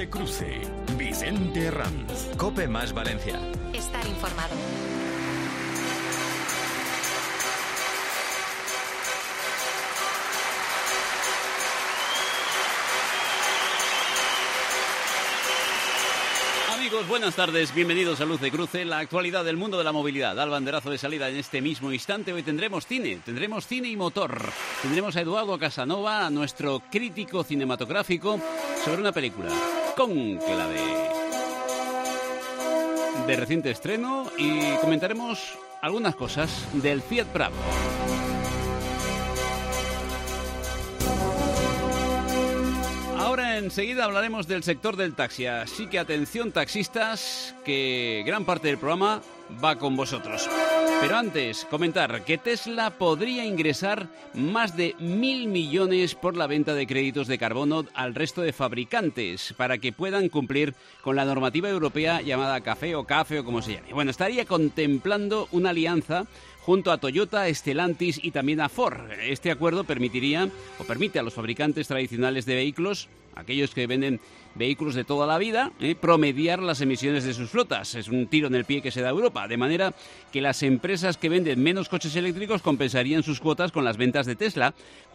de Cruce, Vicente Ranz. COPE más Valencia. Estar informado. Amigos, buenas tardes, bienvenidos a Luz de Cruce, la actualidad del mundo de la movilidad. Al banderazo de salida en este mismo instante. Hoy tendremos cine y motor. Tendremos a Eduardo Casanova, nuestro crítico cinematográfico, sobre una película, Cónclave, de reciente estreno, y comentaremos algunas cosas del Fiat Bravo. Ahora enseguida hablaremos del sector del taxi, así que atención taxistas, que gran parte del programa va con vosotros. Pero antes, comentar que Tesla podría ingresar más de 1.000 millones por la venta de créditos de carbono al resto de fabricantes para que puedan cumplir con la normativa europea llamada CAFE o como se llame. Bueno, estaría contemplando una alianza junto a Toyota, Stellantis y también a Ford. Este acuerdo permite a los fabricantes tradicionales de vehículos, aquellos que venden vehículos de toda la vida, promediar las emisiones de sus flotas. Es un tiro en el pie que se da a Europa, de manera que las empresas que venden menos coches eléctricos compensarían sus cuotas con las ventas de Tesla,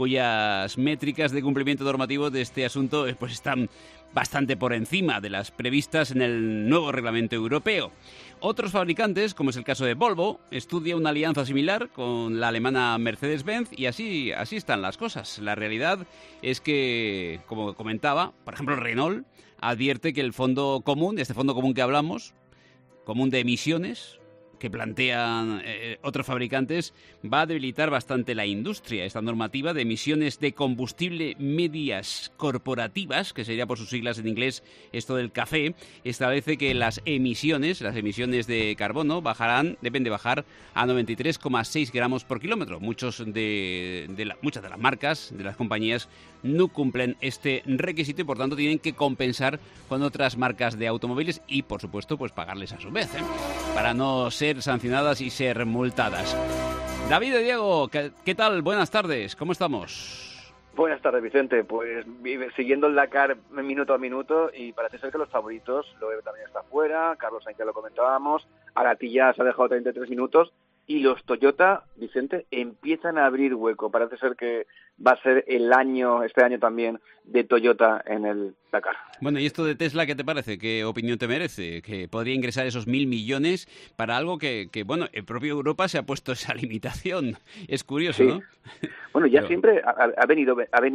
cuyas métricas de cumplimiento normativo de este asunto pues están bastante por encima de las previstas en el nuevo reglamento europeo. Otros fabricantes, como es el caso de Volvo, estudia una alianza similar con la alemana Mercedes-Benz y así están las cosas. La realidad es que, como comentaba, por ejemplo, Renault advierte que el fondo común, este fondo común que hablamos, común de emisiones, que plantean otros fabricantes, va a debilitar bastante la industria. Esta normativa de emisiones de combustible medias corporativas, que sería por sus siglas en inglés esto del CAFE, establece que las emisiones de carbono deben de bajar a 93,6 gramos por kilómetro. Muchas de las marcas, de las compañías, no cumplen este requisito y por tanto tienen que compensar con otras marcas de automóviles y, por supuesto, pues pagarles a su vez, para no ser sancionadas y ser multadas. David y Diego, ¿qué tal? Buenas tardes, ¿cómo estamos? Buenas tardes, Vicente. Pues siguiendo el Dakar minuto a minuto y parece ser que los favoritos, Loeb también está fuera, Carlos Sainz ya lo comentábamos, Arati ya se ha dejado 33 minutos y los Toyota, Vicente, empiezan a abrir hueco. Parece ser que va a ser este año también, de Toyota en el Dakar. Bueno, ¿y esto de Tesla qué te parece? ¿Qué opinión te merece? Que podría ingresar esos 1.000 millones para algo que bueno, el propio Europa se ha puesto esa limitación. Es curioso, sí, ¿no? Bueno, ya siempre ha venido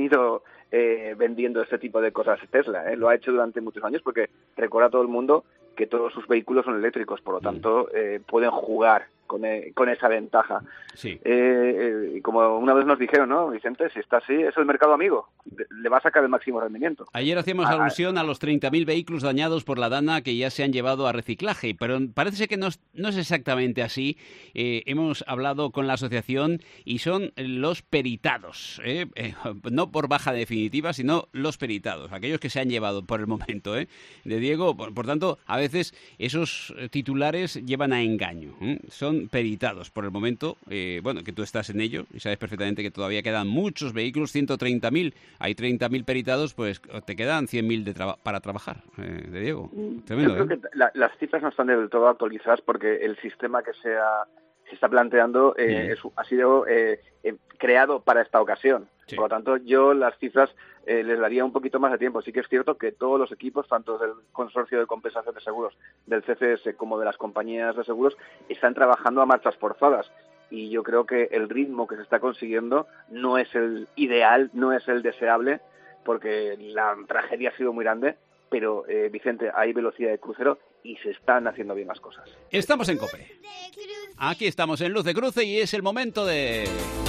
vendiendo este tipo de cosas Tesla, ¿eh? Lo ha hecho durante muchos años porque recuerda a todo el mundo que todos sus vehículos son eléctricos, por lo tanto pueden jugar con esa ventaja. Sí. Y como una vez nos dijeron, ¿no, Vicente? Si está así, es el mercado amigo. Le va a sacar el máximo rendimiento. Ayer hacíamos alusión a los 30.000 vehículos dañados por la Dana que ya se han llevado a reciclaje, pero parece ser que no es exactamente así. Hemos hablado con la asociación y son los peritados, no por baja definitiva, sino los peritados, aquellos que se han llevado por el momento, de Diego. Por tanto, a veces esos titulares llevan a engaño, son peritados por el momento. Bueno, que tú estás en ello y sabes perfectamente que todavía quedan muchos vehículos, 130.000, hay 30.000 peritados, pues te quedan 100.000 para trabajar, de Diego. Tremendo. Yo creo que las cifras no están del todo actualizadas porque el sistema que se está planteando ha sido creado para esta ocasión. Sí. Por lo tanto, yo las cifras les daría un poquito más de tiempo. Sí que es cierto que todos los equipos, tanto del Consorcio de Compensación de Seguros, del CCS, como de las compañías de seguros, están trabajando a marchas forzadas. Y yo creo que el ritmo que se está consiguiendo no es el ideal, no es el deseable, porque la tragedia ha sido muy grande, pero, Vicente, hay velocidad de crucero y se están haciendo bien las cosas. Estamos en COPE. Aquí estamos en Luz de Cruce y es el momento de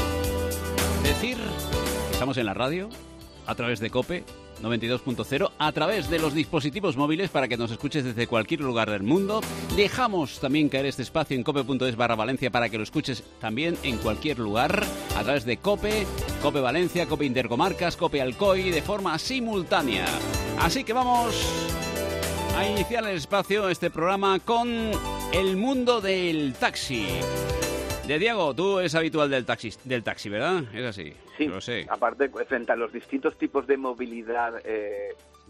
decir que estamos en la radio, a través de COPE 92.0, a través de los dispositivos móviles para que nos escuches desde cualquier lugar del mundo. Dejamos también caer este espacio en cope.es/Valencia para que lo escuches también en cualquier lugar, a través de COPE, COPE Valencia, COPE Intercomarcas, COPE Alcoy, de forma simultánea. Así que vamos a iniciar el espacio, este programa, con el mundo del taxi. De Diego, tú eres habitual del taxi, ¿verdad? Es así. Sí, lo sé. Aparte, frente a los distintos tipos de movilidad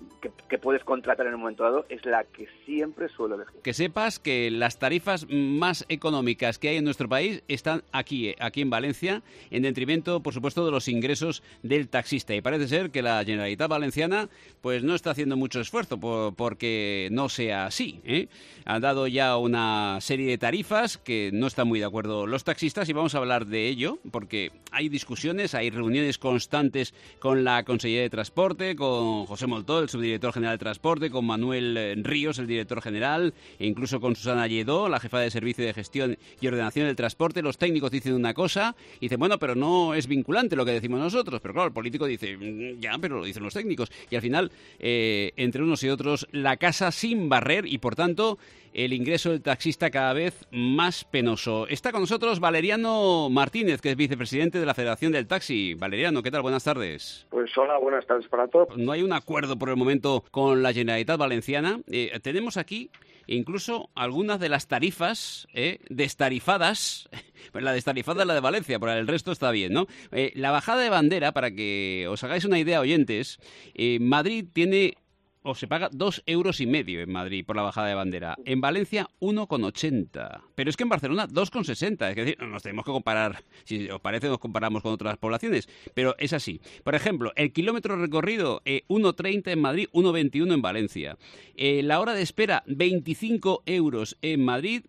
que puedes contratar en un momento dado es la que siempre suelo elegir. Que sepas que las tarifas más económicas que hay en nuestro país están aquí en Valencia, en detrimento, por supuesto, de los ingresos del taxista. Y parece ser que la Generalitat Valenciana pues no está haciendo mucho esfuerzo porque no sea así, ¿eh? Han dado ya una serie de tarifas que no están muy de acuerdo los taxistas y vamos a hablar de ello porque hay discusiones, hay reuniones constantes con la Consellería de Transporte, con José Moltó, el subdirector general de Transporte, con Manuel Ríos, el director general, e incluso con Susana Lledó, la jefa de Servicio de Gestión y Ordenación del Transporte. Los técnicos dicen una cosa y dicen, bueno, pero no es vinculante lo que decimos nosotros. Pero claro, el político dice, ya, pero lo dicen los técnicos. Y al final, entre unos y otros, la casa sin barrer y, por tanto, el ingreso del taxista cada vez más penoso. Está con nosotros Valeriano Martínez, que es vicepresidente de la Federación del Taxi. Valeriano, ¿qué tal? Buenas tardes. Pues hola, buenas tardes para todos. No hay un acuerdo por el momento con la Generalitat Valenciana. Tenemos aquí incluso algunas de las tarifas destarifadas. La destarifada es la de Valencia, pero el resto está bien, ¿no? La bajada de bandera, para que os hagáis una idea, oyentes, Madrid tiene... o se paga 2,5 euros en Madrid por la bajada de bandera. En Valencia, 1,80. Pero es que en Barcelona, 2,60. Es decir, nos tenemos que comparar, si os parece, nos comparamos con otras poblaciones. Pero es así. Por ejemplo, el kilómetro recorrido, 1,30 en Madrid, 1,21 en Valencia. La hora de espera, 25 euros en Madrid,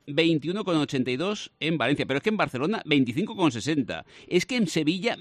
21,82 en Valencia. Pero es que en Barcelona, 25,60. Es que en Sevilla,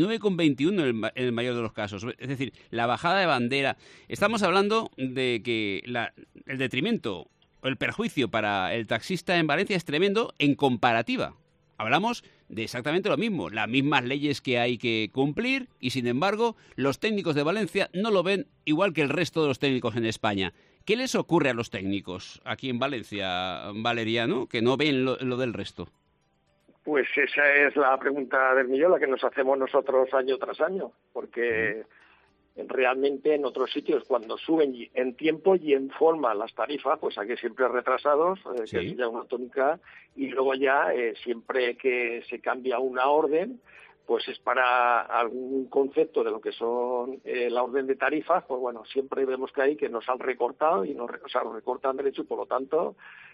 29,21 en el mayor de los casos. Es decir, la bajada de bandera. Estamos hablando de que el detrimento o el perjuicio para el taxista en Valencia es tremendo en comparativa. Hablamos de exactamente lo mismo, las mismas leyes que hay que cumplir y, sin embargo, los técnicos de Valencia no lo ven igual que el resto de los técnicos en España. ¿Qué les ocurre a los técnicos aquí en Valencia, Valeriano, que no ven lo del resto? Pues esa es la pregunta del millón, la que nos hacemos nosotros año tras año, porque realmente en otros sitios cuando suben en tiempo y en forma las tarifas, pues aquí siempre retrasados, sí, que es ya una tónica, y luego ya siempre que se cambia una orden, pues es para algún concepto de lo que son la orden de tarifas, pues bueno, siempre vemos que hay que nos han recortado y nos recortan derecho y por lo tanto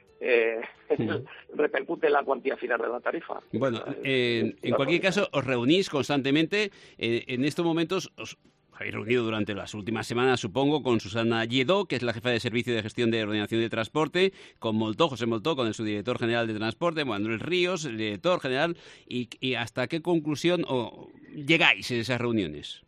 repercute en la cuantía final de la tarifa. Bueno, en cualquier caso, os reunís constantemente. En estos momentos os habéis reunido durante las últimas semanas, supongo, con Susana Lledó, que es la jefa de Servicio de Gestión de Ordenación de Transporte, con José Moltó, con el subdirector general de Transporte, Manuel Ríos, el director general, y ¿hasta qué conclusión llegáis en esas reuniones?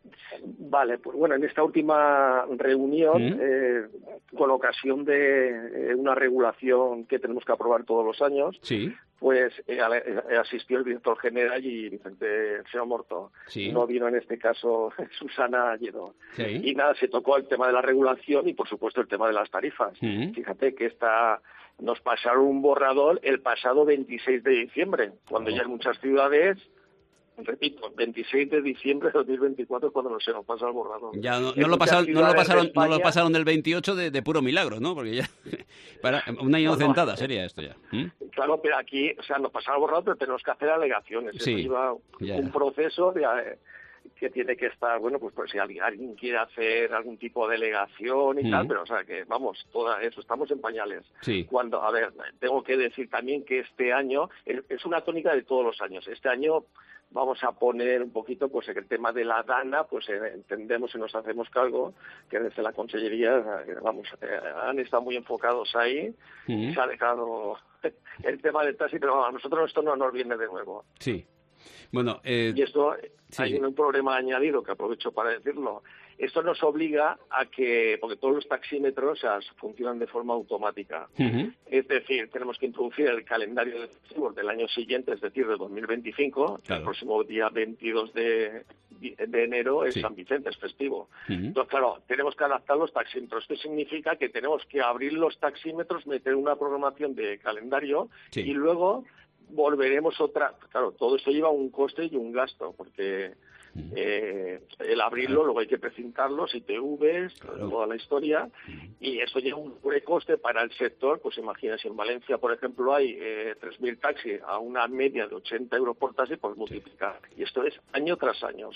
Vale, pues bueno, en esta última reunión, con ocasión de una regulación que tenemos que aprobar todos los años, sí, pues asistió el director general y Vicente Morto. Sí. No vino en este caso Susana Lledó. Sí. Y nada, se tocó el tema de la regulación y por supuesto el tema de las tarifas. Fíjate que nos pasaron un borrador el pasado 26 de diciembre, cuando ya en muchas ciudades, repito, 26 de diciembre de 2024 es cuando se nos pasa el borrador. Ya no lo pasaron del 28 de puro milagro, ¿no? Porque ya para una inocentada sería esto ya. Claro, pero aquí, o sea, nos pasaron el borrador, pero tenemos que hacer alegaciones. Sí, eso lleva un proceso que tiene que estar, bueno, pues si alguien quiere hacer algún tipo de alegación y tal, pero o sea que, vamos, todo eso, estamos en pañales. Sí. Cuando, a ver, tengo que decir también que este año, es una tónica de todos los años, este año vamos a poner un poquito pues el tema de la DANA, pues entendemos y nos hacemos cargo que desde la Consellería, vamos, han estado muy enfocados ahí, se ha dejado el tema del taxi, pero a nosotros esto no nos viene de nuevo. Sí. Bueno, y esto sí, hay un problema añadido que aprovecho para decirlo. Esto nos obliga a que, porque todos los taxímetros funcionan de forma automática. Es decir, tenemos que introducir el calendario de festivos del año siguiente, es decir, de 2025. Claro. El próximo día 22 de enero es San Vicente, es festivo. Entonces, claro, tenemos que adaptar los taxímetros. Esto significa que tenemos que abrir los taxímetros, meter una programación de calendario y luego volveremos otra. Claro, todo esto lleva un coste y un gasto, porque el abrirlo, luego hay que precintarlos, ITVs, toda la historia, y eso lleva un sobrecoste para el sector. Pues imagina, si en Valencia, por ejemplo, hay 3.000 taxis a una media de 80 euros por taxi, pues multiplicar. Y esto es año tras año.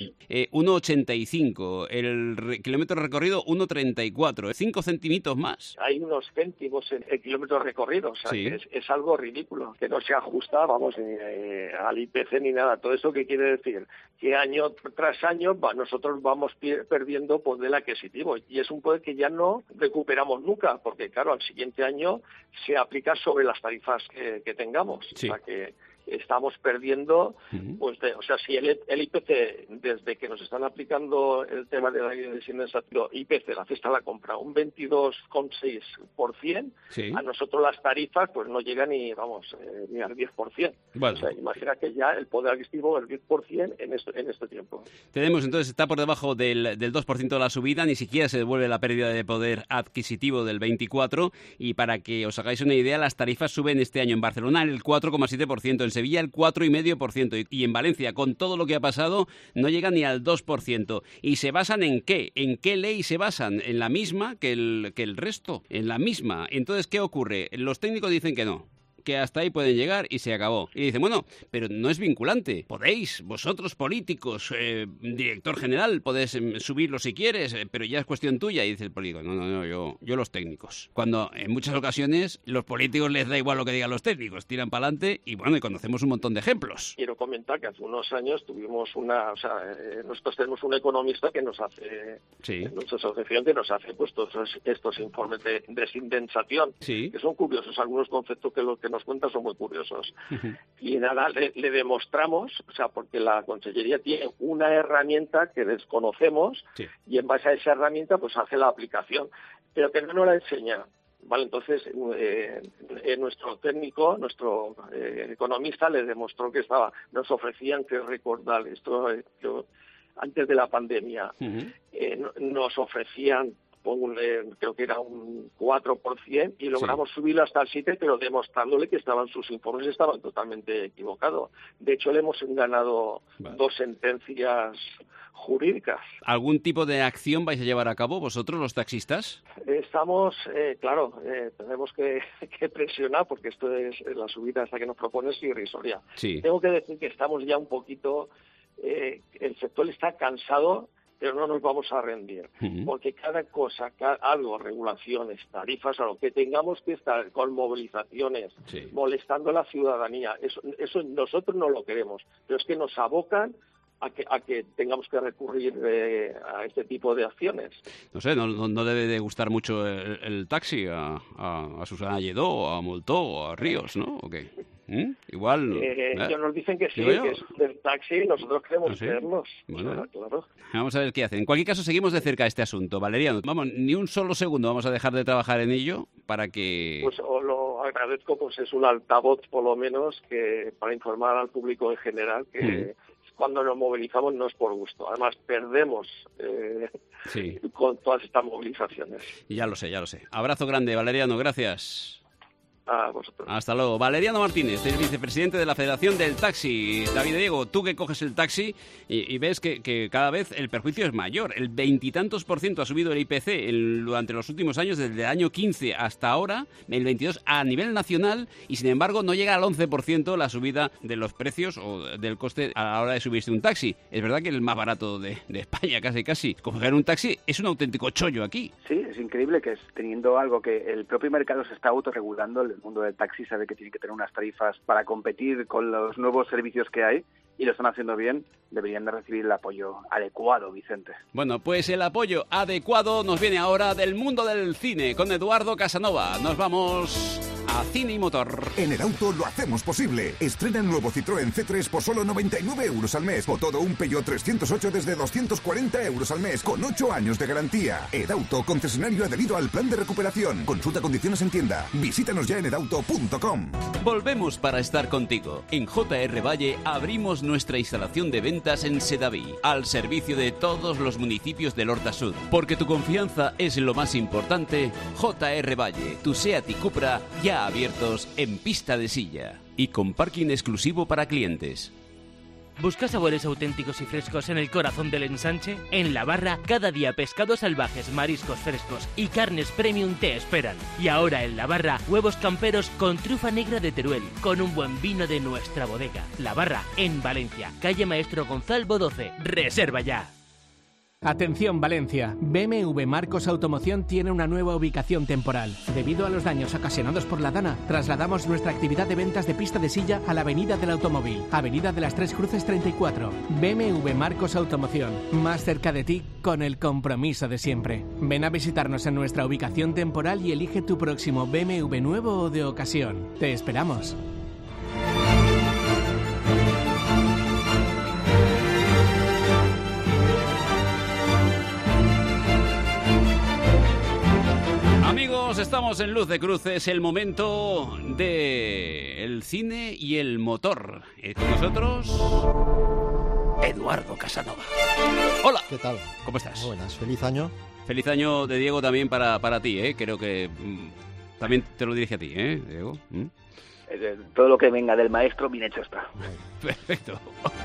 1,85, el kilómetro recorrido 1,34, 5 centimitos más. Hay unos céntimos en el kilómetro recorrido, o sea, que es algo ridículo, que no se ajusta, vamos, al IPC ni nada. Todo eso, ¿qué quiere decir? Que año tras año nosotros vamos perdiendo poder adquisitivo, y es un poder que ya no recuperamos nunca, porque claro, al siguiente año se aplica sobre las tarifas que tengamos. O sea que estamos perdiendo, pues o sea, si el IPC, desde que nos están aplicando el tema de la indexación IPC, la cesta de la compra, un 22,6%, a nosotros las tarifas pues no llegan ni, vamos, ni al 10%. Bueno. O sea, imagina que ya el poder adquisitivo es el 10% en este tiempo. Tenemos entonces, está por debajo del 2% de la subida, ni siquiera se devuelve la pérdida de poder adquisitivo del 24%, y para que os hagáis una idea, las tarifas suben este año en Barcelona el 4,7%, en Sevilla el 4,5%, y en Valencia, con todo lo que ha pasado, no llega ni al 2%. ¿Y se basan en qué? ¿En qué ley se basan? En la misma que el resto, en la misma. Entonces, ¿qué ocurre? Los técnicos dicen que no, que hasta ahí pueden llegar y se acabó. Y dicen, bueno, pero no es vinculante. Podéis, vosotros políticos, director general, podés subirlo si quieres, pero ya es cuestión tuya. Y dice el político, no, yo los técnicos. Cuando en muchas ocasiones los políticos les da igual lo que digan los técnicos, tiran para adelante, y bueno, y conocemos un montón de ejemplos. Quiero comentar que hace unos años tuvimos nosotros tenemos un economista que nos hace, nuestra asociación, que nos hace pues todos estos informes de desindensación, que son curiosos, algunos conceptos que nos cuenta son muy curiosos. Y nada, le demostramos, o sea, porque la Consellería tiene una herramienta que desconocemos, y en base a esa herramienta pues hace la aplicación, pero que no nos la enseña. Vale, entonces nuestro técnico, nuestro economista le demostró que nos ofrecían, que recordar esto, antes de la pandemia, nos ofrecían, creo que era un 4%, y logramos subirlo hasta el 7%, pero demostrándole que sus informes estaban totalmente equivocados. De hecho, le hemos ganado 2 sentencias jurídicas. ¿Algún tipo de acción vais a llevar a cabo vosotros, los taxistas? Estamos, tenemos que presionar, porque esto es la subida esta que nos propone es irrisoria. Tengo que decir que estamos ya un poquito, el sector está cansado, pero no nos vamos a rendir, porque cada cosa, algo, regulaciones, tarifas, a lo que tengamos que estar con movilizaciones, molestando a la ciudadanía, eso nosotros no lo queremos, pero es que nos abocan a que tengamos que recurrir a este tipo de acciones. No sé, no debe de gustar mucho el taxi a Susana Lledó, o a Moltó, o a Ríos, ¿no? ¿O qué? Igual. Ellos nos dicen que sí, que es del taxi, nosotros queremos creernos. Bueno, claro. Vamos a ver qué hacen. En cualquier caso, seguimos de cerca este asunto. Valeriano, vamos, ni un solo segundo vamos a dejar de trabajar en ello para que... Pues os lo agradezco, pues es un altavoz, por lo menos, que para informar al público en general que... Cuando nos movilizamos no es por gusto. Además, perdemos con todas estas movilizaciones. Ya lo sé. Abrazo grande, Valeriano, gracias. A vosotros. Hasta luego. Valeriano Martínez, el vicepresidente de la Federación del Taxi. David Diego, tú que coges el taxi y ves que cada vez el perjuicio es mayor. El 20 y tantos % ha subido el IPC durante los últimos años, desde el año 15 hasta ahora, el 22 a nivel nacional, y sin embargo no llega al 11% la subida de los precios o del coste a la hora de subirse un taxi. Es verdad que el más barato de España, casi. Coger un taxi es un auténtico chollo aquí. Sí, es increíble que teniendo algo que el propio mercado se está autorregulando, el mundo del taxi sabe que tiene que tener unas tarifas para competir con los nuevos servicios que hay, y lo están haciendo bien, deberían de recibir el apoyo adecuado, Vicente. Bueno, pues el apoyo adecuado nos viene ahora del mundo del cine, con Eduardo Casanova. Nos vamos a Cine y Motor. En el auto lo hacemos posible. Estrena el nuevo Citroën C3 por solo 99 euros al mes, o todo un Peugeot 308 desde 240 euros al mes, con 8 años de garantía. Edauto, concesionario adherido al plan de recuperación. Consulta condiciones en tienda. Visítanos ya en edauto.com. Volvemos para estar contigo. En JR Valle abrimos nuestra instalación de ventas en Sedaví, al servicio de todos los municipios del Horta Sud. Porque tu confianza es lo más importante. JR Valle, tu Seat y Cupra ya abiertos en pista de silla y con parking exclusivo para clientes. ¿Busca sabores auténticos y frescos en el corazón del ensanche? En La Barra, cada día pescados salvajes, mariscos frescos y carnes premium te esperan. Y ahora en La Barra, huevos camperos con trufa negra de Teruel, con un buen vino de nuestra bodega. La Barra, en Valencia, calle Maestro Gonzalvo 12. ¡Reserva ya! Atención Valencia, BMW Marcos Automoción tiene una nueva ubicación temporal. Debido a los daños ocasionados por la Dana, trasladamos nuestra actividad de ventas de pista de silla a la Avenida del Automóvil, Avenida de las Tres Cruces 34. BMW Marcos Automoción, más cerca de ti con el compromiso de siempre. Ven a visitarnos en nuestra ubicación temporal y elige tu próximo BMW nuevo o de ocasión. Te esperamos. Amigos, estamos en Luz de Cruces, el momento de el cine y el motor. Y con nosotros, Eduardo Casanova. Hola. ¿Qué tal? ¿Cómo estás? Muy buenas. Feliz año. Feliz año de Diego también para ti, ¿eh? Creo que también te lo dirige a ti, ¿eh, Diego? Todo lo que venga del maestro, bien hecho está. Perfecto.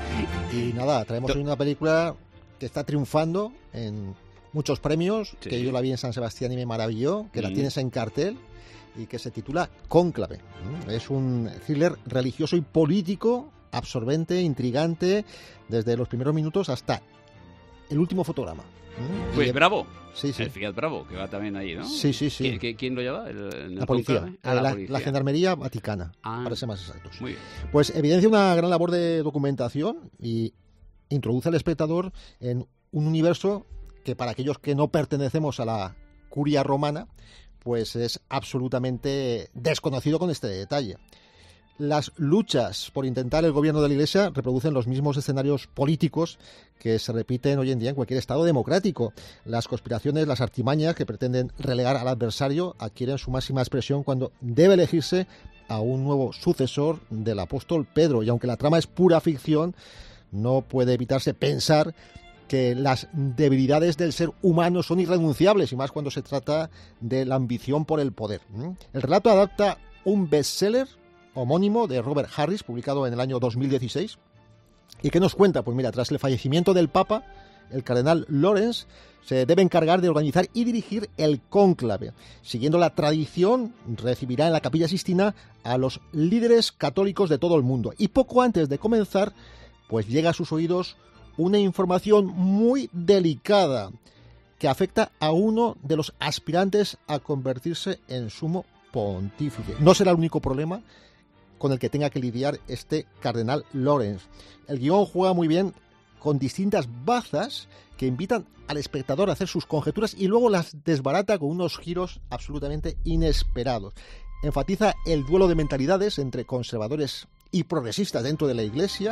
Y nada, traemos hoy una película que está triunfando en muchos premios, sí, que yo la vi en San Sebastián y me maravilló, que la tienes en cartel y que se titula Cónclave. Es un thriller religioso y político, absorbente, intrigante, desde los primeros minutos hasta el último fotograma. Pues Bravo. Sí, sí. El Fiat Bravo, que va también ahí, ¿no? Sí, sí, sí. ¿Quién lo lleva? La policía. La Gendarmería Vaticana, para ser más exactos. Muy bien. Pues evidencia una gran labor de documentación y introduce al espectador en un universo que para aquellos que no pertenecemos a la curia romana, pues es absolutamente desconocido con este detalle. Las luchas por intentar el gobierno de la Iglesia reproducen los mismos escenarios políticos que se repiten hoy en día en cualquier Estado democrático. Las conspiraciones, las artimañas que pretenden relegar al adversario adquieren su máxima expresión cuando debe elegirse a un nuevo sucesor del apóstol Pedro. Y aunque la trama es pura ficción, no puede evitarse pensar que las debilidades del ser humano son irrenunciables, y más cuando se trata de la ambición por el poder. El relato adapta un bestseller homónimo de Robert Harris, publicado en el año 2016. ¿Y qué nos cuenta? Pues mira, tras el fallecimiento del Papa, el cardenal Lawrence se debe encargar de organizar y dirigir el cónclave. Siguiendo la tradición, recibirá en la Capilla Sixtina a los líderes católicos de todo el mundo. Y poco antes de comenzar, pues llega a sus oídos una información muy delicada que afecta a uno de los aspirantes a convertirse en sumo pontífice. No será el único problema con el que tenga que lidiar este cardenal Lawrence. El guión juega muy bien con distintas bazas que invitan al espectador a hacer sus conjeturas y luego las desbarata con unos giros absolutamente inesperados. Enfatiza el duelo de mentalidades entre conservadores y progresistas dentro de la Iglesia.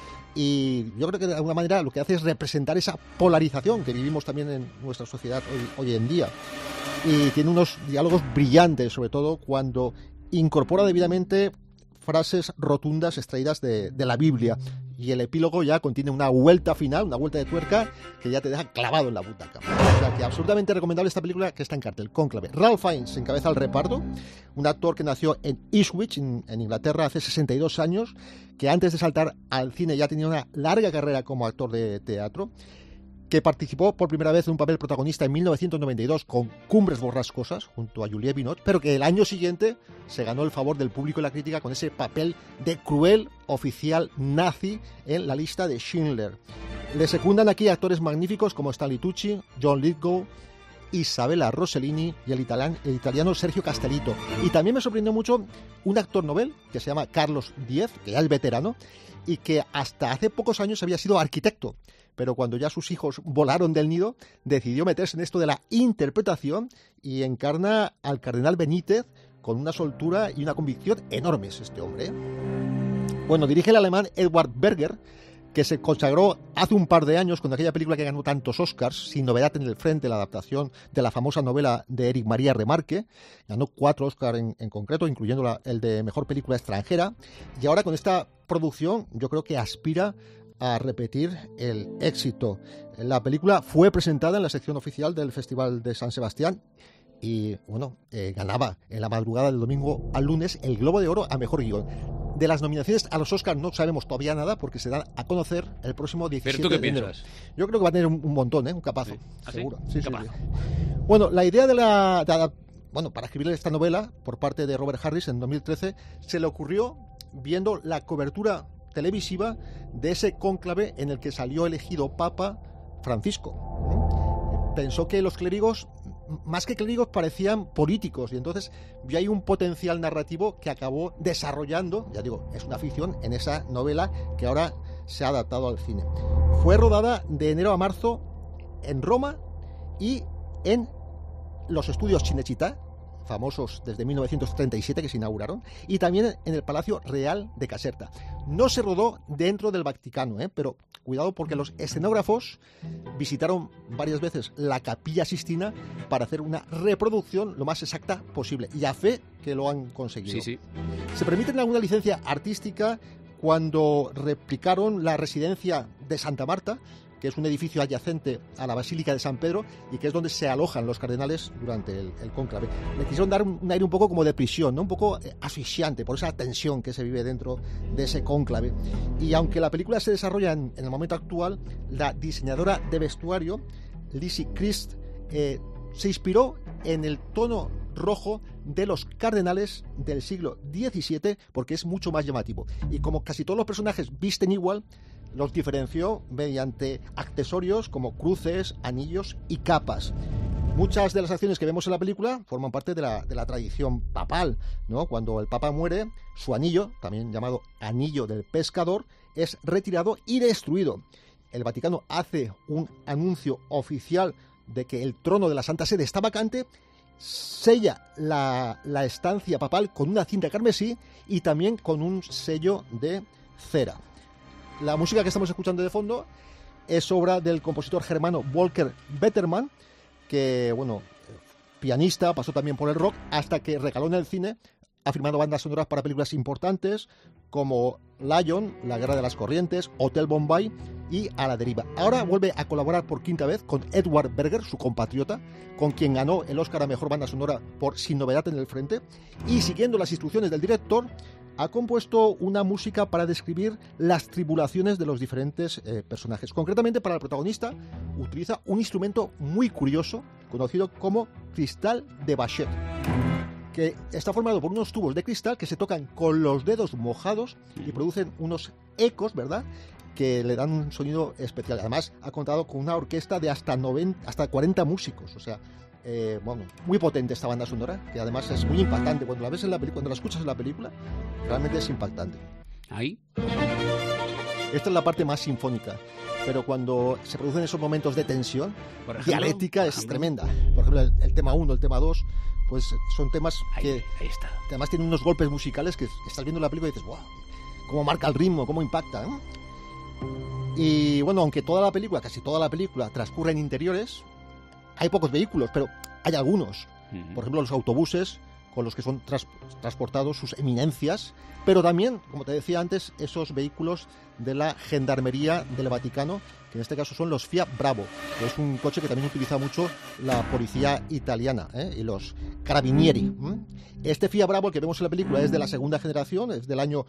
Y yo creo que de alguna manera lo que hace es representar esa polarización que vivimos también en nuestra sociedad hoy en día. Y tiene unos diálogos brillantes, sobre todo cuando incorpora debidamente frases rotundas extraídas de la Biblia. Y el epílogo ya contiene una vuelta final, una vuelta de tuerca que ya te deja clavado en la butaca. O sea que absolutamente recomendable esta película que está en cartel, Cónclave. Ralph Fiennes encabeza el reparto, un actor que nació en Ipswich, en Inglaterra, hace 62 años, que antes de saltar al cine ya tenía una larga carrera como actor de teatro, que participó por primera vez en un papel protagonista en 1992 con Cumbres Borrascosas, junto a Juliette Binoche, pero que el año siguiente se ganó el favor del público y la crítica con ese papel de cruel oficial nazi en la lista de Schindler. Le secundan aquí actores magníficos como Stanley Tucci, John Lithgow, Isabella Rossellini y el italiano Sergio Castellitto. Y también me sorprendió mucho un actor novel que se llama Carlos Diez, que ya es veterano, y que hasta hace pocos años había sido arquitecto. Pero cuando ya sus hijos volaron del nido, decidió meterse en esto de la interpretación y encarna al cardenal Benítez con una soltura y una convicción enormes este hombre. Bueno, dirige el alemán Edward Berger, que se consagró hace un par de años con aquella película que ganó tantos Oscars, Sin novedad en el frente, la adaptación de la famosa novela de Éric María Remarque. Ganó 4 Oscars en concreto, incluyendo el de Mejor Película Extranjera. Y ahora con esta producción yo creo que aspira a repetir el éxito. La película fue presentada en la sección oficial del Festival de San Sebastián y, bueno, ganaba en la madrugada del domingo al lunes el Globo de Oro a Mejor Guión. De las nominaciones a los Oscars no sabemos todavía nada porque se dan a conocer el próximo 17 ¿Pero tú qué de enero. piensas? Yo creo que va a tener un montón, un capazo, ¿Sí? ¿Ah, seguro. sí? Sí, Capazo. sí. Bueno, la idea para escribir esta novela por parte de Robert Harris en 2013 se le ocurrió viendo la cobertura televisiva de ese cónclave en el que salió elegido Papa Francisco. Pensó que los clérigos, más que clérigos, parecían políticos, y entonces vio ahí un potencial narrativo que acabó desarrollando, ya digo, es una ficción, en esa novela que ahora se ha adaptado al cine. Fue rodada de enero a marzo en Roma y en los estudios Cinecittà, famosos desde 1937 que se inauguraron, y también en el Palacio Real de Caserta. No se rodó dentro del Vaticano, pero cuidado porque los escenógrafos visitaron varias veces la Capilla Sistina para hacer una reproducción lo más exacta posible, y a fe que lo han conseguido. Sí. Se permiten alguna licencia artística cuando replicaron la residencia de Santa Marta, que es un edificio adyacente a la Basílica de San Pedro y que es donde se alojan los cardenales durante el cónclave. Le quisieron dar un aire un poco como de prisión, ¿no? Un poco asfixiante por esa tensión que se vive dentro de ese cónclave. Y aunque la película se desarrolla en el momento actual, la diseñadora de vestuario, Lizzie Christ, se inspiró en el tono rojo de los cardenales del siglo XVII porque es mucho más llamativo. Y como casi todos los personajes visten igual, los diferenció mediante accesorios como cruces, anillos y capas. Muchas de las acciones que vemos en la película forman parte de la tradición papal, ¿no? Cuando el Papa muere, su anillo, también llamado anillo del pescador, es retirado y destruido. El Vaticano hace un anuncio oficial de que el trono de la Santa Sede está vacante, sella la estancia papal con una cinta carmesí y también con un sello de cera. La música que estamos escuchando de fondo es obra del compositor germano Volker Bettermann, que, pianista, pasó también por el rock, hasta que recaló en el cine, ha firmado bandas sonoras para películas importantes como Lion, La Guerra de las Corrientes, Hotel Bombay y A la Deriva. Ahora vuelve a colaborar por quinta vez con Edward Berger, su compatriota, con quien ganó el Oscar a Mejor Banda Sonora por Sin Novedad en el Frente, y siguiendo las instrucciones del director, ha compuesto una música para describir las tribulaciones de los diferentes personajes. Concretamente, para el protagonista, utiliza un instrumento muy curioso, conocido como cristal de Bachet, que está formado por unos tubos de cristal que se tocan con los dedos mojados y producen unos ecos, ¿verdad?, que le dan un sonido especial. Además, ha contado con una orquesta de hasta 40 músicos, o sea, muy potente esta banda sonora, que además es muy impactante. Cuando la ves en la película, cuando la escuchas en la película, realmente es impactante. ¿Ahí? Esta es la parte más sinfónica, pero cuando se producen esos momentos de tensión, dialéctica, es tremenda. Por ejemplo, el tema 1, el tema 2, pues son temas que además tienen unos golpes musicales que estás viendo la película y dices, ¡wow! Cómo marca el ritmo, cómo impacta, ¿eh? Y aunque casi toda la película transcurre en interiores, hay pocos vehículos, pero hay algunos. Por ejemplo, los autobuses con los que son transportados sus eminencias, pero también, como te decía antes, esos vehículos de la Gendarmería del Vaticano, que en este caso son los Fiat Bravo, que es un coche que también utiliza mucho la policía italiana, y los Carabinieri. Este Fiat Bravo, el que vemos en la película, es de la segunda generación, es del año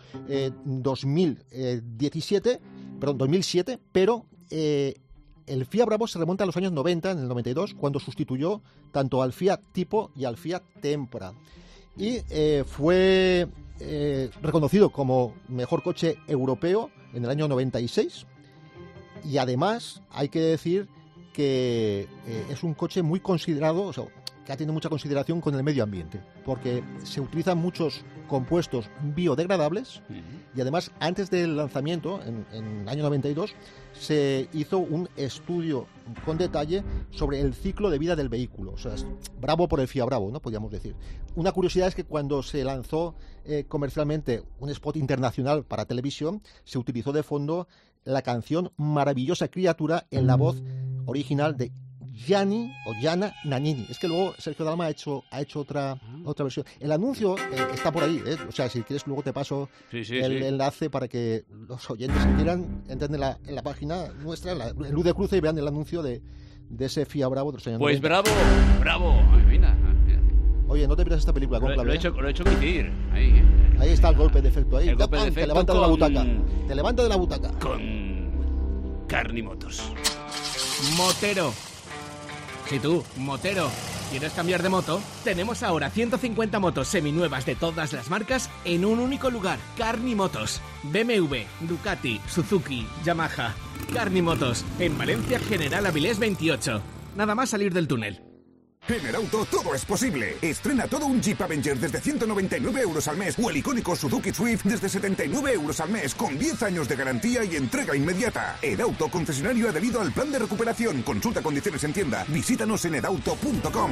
2007, pero el Fiat Bravo se remonta a los años 90, en el 92, cuando sustituyó tanto al Fiat Tipo y al Fiat Tempora. Y fue reconocido como mejor coche europeo en el año 96. Y además hay que decir que es un coche muy considerado, que ha tenido mucha consideración con el medio ambiente, porque se utilizan muchos compuestos biodegradables y además antes del lanzamiento, en el año 92, se hizo un estudio con detalle sobre el ciclo de vida del vehículo. O sea, es bravo por el Fiat Bravo, ¿no? Podríamos decir. Una curiosidad es que cuando se lanzó comercialmente un spot internacional para televisión, se utilizó de fondo la canción Maravillosa Criatura en la voz original de Gianni o Gianna Nannini. Es que luego Sergio Dalma ha hecho otra versión. El anuncio está por ahí, O sea, si quieres luego te paso el enlace para que los oyentes que quieran entren en la página nuestra, en Luz de Cruce, y vean el anuncio de ese Fiat Bravo de los años 90. Bravo. Mira. Oye, no te pierdas esta película, lo he hecho emitir. Ahí, Ahí está el golpe de efecto. Ahí El golpe de efecto te levanta de la butaca. Te levanta de la butaca. Con Carni Motos. Motero. Si tú, motero, ¿quieres cambiar de moto? Tenemos ahora 150 motos seminuevas de todas las marcas en un único lugar. Carni Motos. BMW, Ducati, Suzuki, Yamaha. Carni Motos. En Valencia, General Avilés 28. Nada más salir del túnel. En Edauto todo es posible. Estrena todo un Jeep Avenger desde 199 euros al mes o el icónico Suzuki Swift desde 79 euros al mes con 10 años de garantía y entrega inmediata. Edauto, concesionario adherido al plan de recuperación. Consulta condiciones en tienda. Visítanos en edauto.com.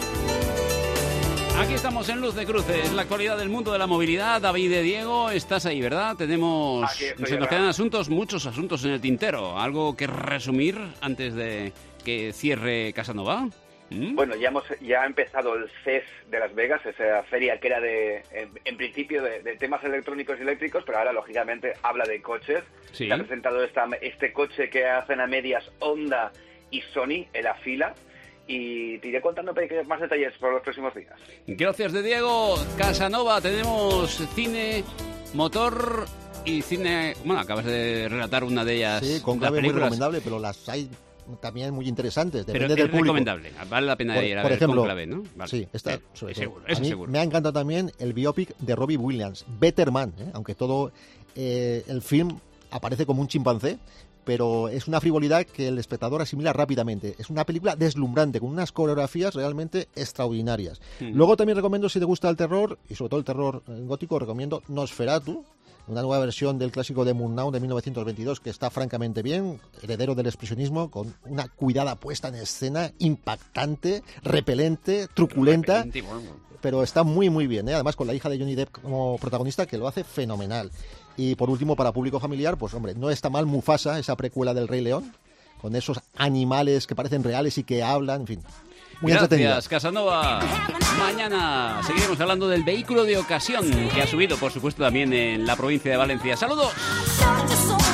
Aquí estamos en Luz de Cruces, la actualidad del mundo de la movilidad. David de Diego, estás ahí, ¿verdad? Se nos quedan muchos asuntos en el tintero. ¿Algo que resumir antes de que cierre Casanova? Bueno, ya ha empezado el CES de Las Vegas, esa feria que era en principio de temas electrónicos y eléctricos, pero ahora lógicamente habla de coches. Sí. Se ha presentado este coche que hacen a medias Honda y Sony, el Afila, y te iré contando más detalles por los próximos días. Gracias de Diego. Casanova, tenemos cine, motor y cine. Bueno, acabas de relatar una de ellas. Sí, con clave muy recomendable, pero las hay también muy interesantes. Depende pero del es público. Recomendable, vale la pena ir a por ver ejemplo, con clave, ¿no? Vale. Sí, está sobre todo. Seguro, a mí seguro. Me ha encantado también el biopic de Robbie Williams, Better Man, aunque todo el film aparece como un chimpancé, pero es una frivolidad que el espectador asimila rápidamente. Es una película deslumbrante, con unas coreografías realmente extraordinarias. Luego también recomiendo, si te gusta el terror, y sobre todo el terror gótico, recomiendo Nosferatu, una nueva versión del clásico de Murnau de 1922 que está francamente bien, heredero del expresionismo, con una cuidada puesta en escena impactante, repelente, truculenta, pero está muy muy bien, además con la hija de Johnny Depp como protagonista, que lo hace fenomenal. Y por último, para público familiar, pues hombre, no está mal Mufasa, esa precuela del Rey León, con esos animales que parecen reales y que hablan, en fin. Muy Gracias, Casanova. Mañana seguiremos hablando del vehículo de ocasión que ha subido, por supuesto, también en la provincia de Valencia. ¡Saludos!